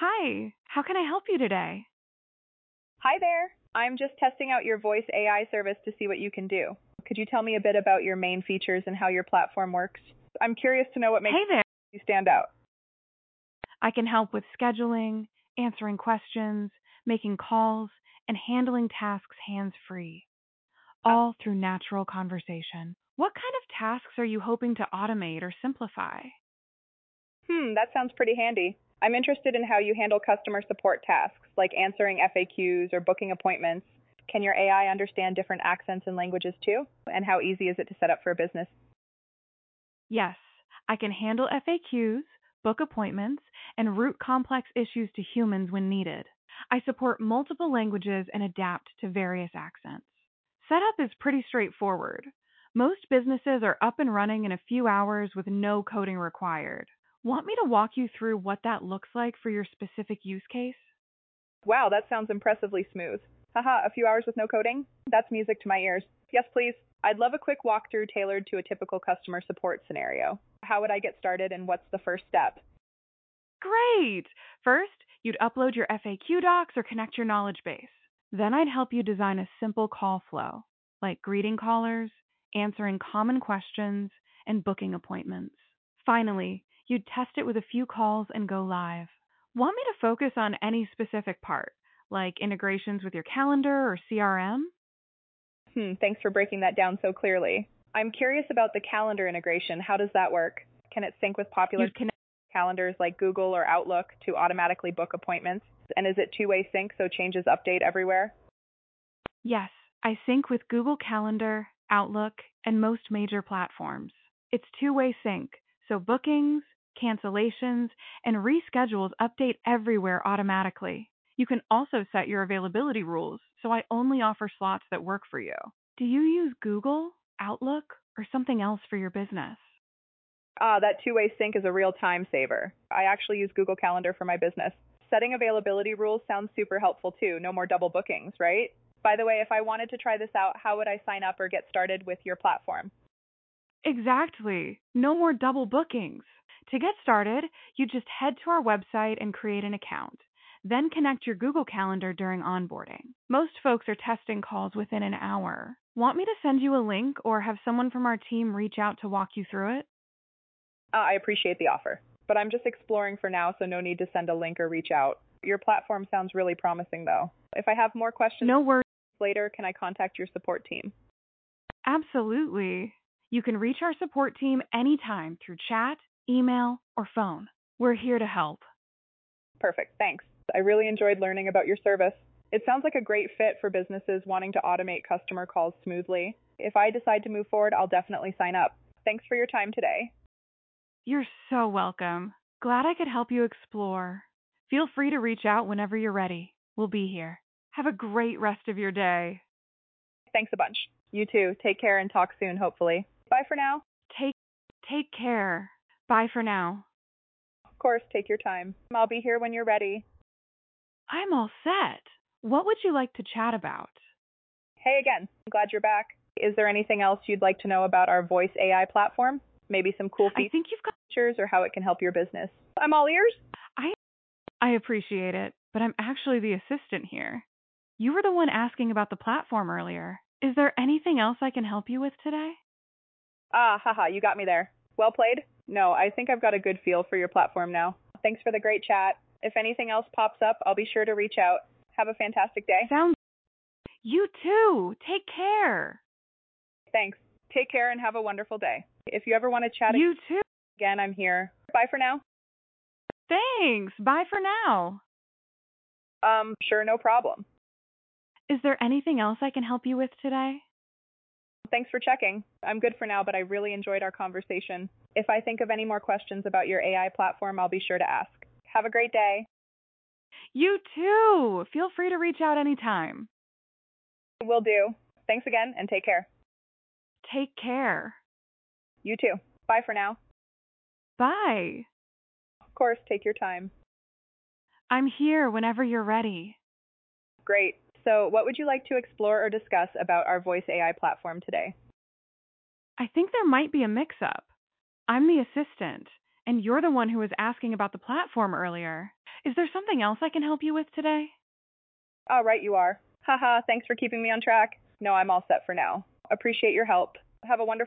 Hi, how can I help you today? Hi there. I'm just testing out your voice AI service to see what you can do. Could you tell me a bit about your main features and how your platform works? I'm curious to know what makes Hey there. you stand out. I can help with scheduling, answering questions, making calls, and handling tasks hands-free, all through natural conversation. What kind of tasks are you hoping to automate or simplify? That sounds pretty handy. I'm interested in how you handle customer support tasks, like answering FAQs or booking appointments. Can your AI understand different accents and languages too? And how easy is it to set up for a business? Yes, I can handle FAQs, book appointments, and route complex issues to humans when needed. I support multiple languages and adapt to various accents. Setup is pretty straightforward. Most businesses are up and running in a few hours with no coding required. Want me to walk you through what that looks like for your specific use case? Wow, that sounds impressively smooth. Haha, a few hours with no coding? That's music to my ears. Yes, please. I'd love a quick walkthrough tailored to a typical customer support scenario. How would I get started and what's the first step? Great! First, you'd upload your FAQ docs or connect your knowledge base. Then I'd help you design a simple call flow, like greeting callers, answering common questions, and booking appointments. Finally, you'd test it with a few calls and go live. Want me to focus on any specific part, like integrations with your calendar or CRM? Thanks for breaking that down so clearly. I'm curious about the calendar integration. How does that work? Can it sync with popular You'd connect. calendars like Google or Outlook to automatically book appointments? And is it two-way sync so changes update everywhere? Yes, I sync with Google Calendar, Outlook, and most major platforms. It's two-way sync, so bookings, cancellations, and reschedules update everywhere automatically. You can also set your availability rules, so I only offer slots that work for you. Do you use Google, Outlook, or something else for your business? That two-way sync is a real time saver. I actually use Google Calendar for my business. Setting availability rules sounds super helpful too. No more double bookings, right? By the way, if I wanted to try this out, how would I sign up or get started with your platform? Exactly. No more double bookings. To get started, you just head to our website and create an account. Then connect your Google Calendar during onboarding. Most folks are testing calls within an hour. Want me to send you a link or have someone from our team reach out to walk you through it? I appreciate the offer, but I'm just exploring for now, so no need to send a link or reach out. Your platform sounds really promising, though. If I have more questions No worries. later, can I contact your support team? Absolutely. You can reach our support team anytime through chat, email, or phone. We're here to help. Perfect, thanks. I really enjoyed learning about your service. It sounds like a great fit for businesses wanting to automate customer calls smoothly. If I decide to move forward, I'll definitely sign up. Thanks for your time today. You're so welcome. Glad I could help you explore. Feel free to reach out whenever you're ready. We'll be here. Have a great rest of your day. Thanks a bunch. You too. Take care and talk soon, hopefully. Bye for now. Take take care. Bye for now. Of course, take your time. I'll be here when you're ready. I'm all set. What would you like to chat about? Hey again. I'm glad you're back. Is there anything else you'd like to know about our voice AI platform? Maybe some cool I think you've got features or how it can help your business? I'm all ears. I I appreciate it, but I'm actually the assistant here. You were the one asking about the platform earlier. Is there anything else I can help you with today? Haha, you got me there. Well played? No, I think I've got a good feel for your platform now. Thanks for the great chat. If anything else pops up, I'll be sure to reach out. Have a fantastic day. Sounds You too. Take care. Thanks. Take care and have a wonderful day. If you ever want to chat You too. again, I'm here. Bye for now. Thanks. Bye for now. Sure, no problem. Is there anything else I can help you with today? Thanks for checking. I'm good for now, but I really enjoyed our conversation. If I think of any more questions about your AI platform, I'll be sure to ask. Have a great day. You too. Feel free to reach out anytime. Will do. Thanks again and take care. Take care. You too. Bye for now. Bye. Of course, take your time. I'm here whenever you're ready. Great. So, what would you like to explore or discuss about our voice AI platform today? I think there might be a mix-up. I'm the assistant, and you're the one who was asking about the platform earlier. Is there something else I can help you with today? Oh, right you are. Haha, thanks for keeping me on track. No, I'm all set for now. Appreciate your help. Have a wonderful